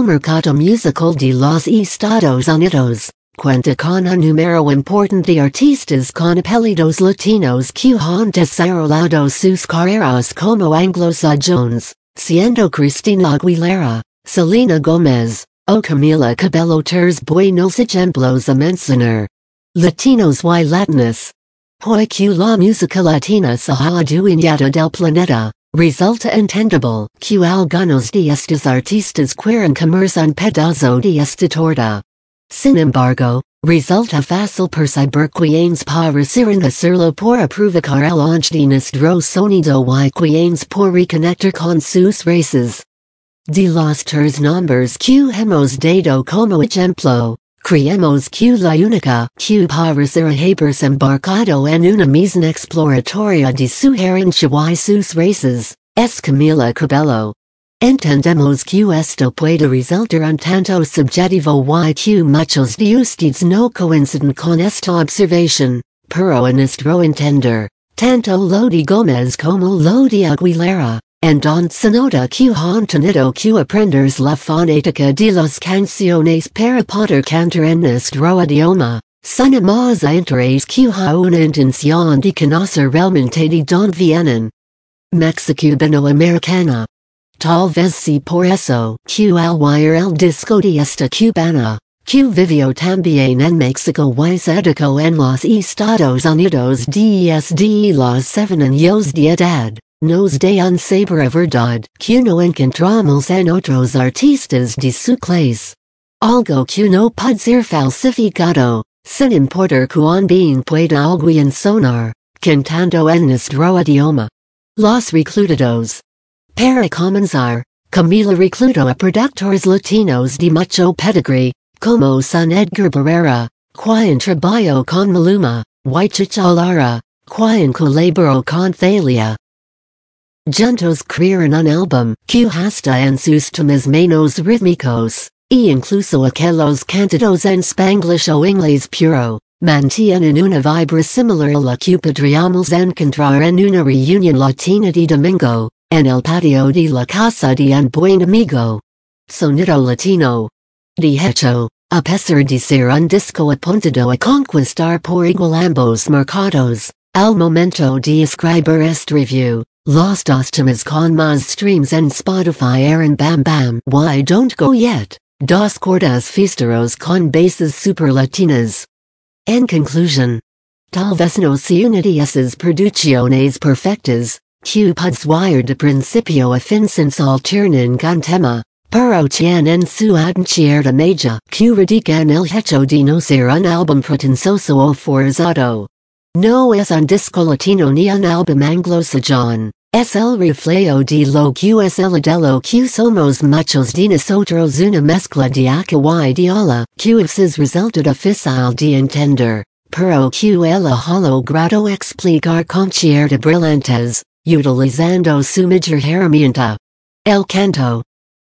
mercado musical de los Estados Unidos, cuenta con un número importante de artistas con apellidos latinos que han desarrollado sus carreras como anglosajones, siendo Cristina Aguilera, Selena Gomez, o Camila Cabello tres buenos ejemplos a mencionar. Latinos y latinas. Hoy que la música latina se ha adueñado del planeta, resulta entendible que algunos de estos artistas quieren comerse un pedazo de esta torta. Sin embargo, resulta fácil percibir quienes parecieran hacerlo por provocar el auge de nuestro sonido y quienes por reconectar con sus raíces. De los tres nombres que hemos dado como ejemplo, creemos que la única que parecerá haberse embarcado en una misión exploratoria de su herencia y sus raíces, es Camila Cabello. Entendemos que esto puede resultar un tanto subjetivo y que muchos de ustedes no coinciden con esta observación, pero a nuestro entender, tanto lo de Gomez como lo de Aguilera, entonces nota que han tenido que aprender la fonética de las canciones para poder cantar en nuestro idioma, sin más interés que a una intención de conocer realmente de dónde vienen. Mexicubano-americana. Tal vez si por eso que al oír el disco de esta cubana, que vivió también en México y se educó en los Estados Unidos desde los 7 años de edad, nos da un saber verdad que no encontramos en otros artistas de su clase. Algo que no puede ser falsificado, sin importar cuán bien pueda alguien sonar, cantando en nuestro idioma. Los reclutados. Para comenzar, Camila reclutó a productores latinos de mucho pedigree, como son Edgar Barrera, quien trabajó con Maluma, y Chicha Lara, quien colaboró con Thalia. Juntos crearon un álbum que hasta en sus temas menos rítmicos, e incluso aquellos cantados en Spanglish o inglés puro, mantienen una vibra similar a la que podríamos encontrar en una reunión latina de domingo, en el patio de la casa de un buen amigo. Sonido latino. De hecho, a pesar de ser un disco apuntado a conquistar por igual ambos mercados, al momento de escribir este review, los dos temas con más streams en Spotify eran Bam Bam y Don't Go Yet, dos cortes fiesteros con bases super latinas. En conclusión, tal vez no sea una de esas producciones perfectas, que puedes oír de principio a fin sin saltar ningún tema, pero tienen su cierta magia que radica en el hecho de no ser un álbum pretencioso o forzado. No es un disco latino ni un álbum anglosajón, es el reflejo de lo que es el de lo que somos muchos de nosotros, una mezcla de acá y de hola que es resultado difícil de entender, pero que él ha logrado explicar con cierta brillantes, utilizando su mejor herramienta. El canto.